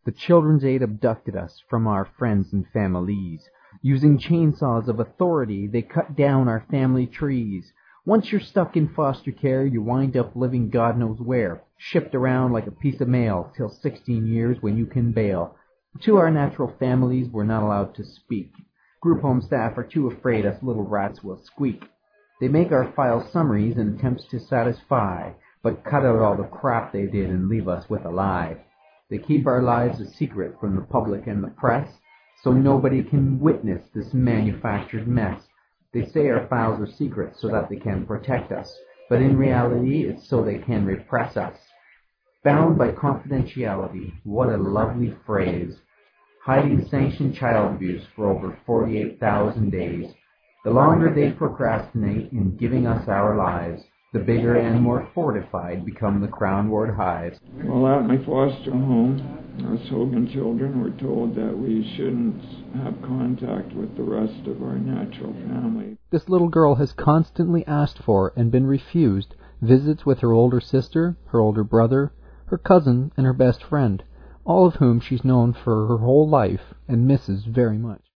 The Children's Aid abducted us from our friends and families. Using chainsaws of authority, they cut down our family trees. Once you're stuck in foster care, you wind up living God knows where, shipped around like a piece of mail till 16 years when you can bail. To our natural families, we're not allowed to speak. Group home staff are too afraid us little rats will squeak. They make our file summaries in attempts to satisfy, but cut out all the crap they did and leave us with a lie. They keep our lives a secret from the public and the press, so nobody can witness this manufactured mess. They say our files are secret so that they can protect us, but in reality it's so they can repress us. Bound by confidentiality, what a lovely phrase. Hiding sanctioned child abuse for over 48,000 days. The longer they procrastinate in giving us our lives, the bigger and more fortified become the Crown Ward hives. Well, at my foster home, us Hogan children were told that we shouldn't have contact with the rest of our natural family. This little girl has constantly asked for and been refused visits with her older sister, her older brother, her cousin, and her best friend, all of whom she's known for her whole life and misses very much.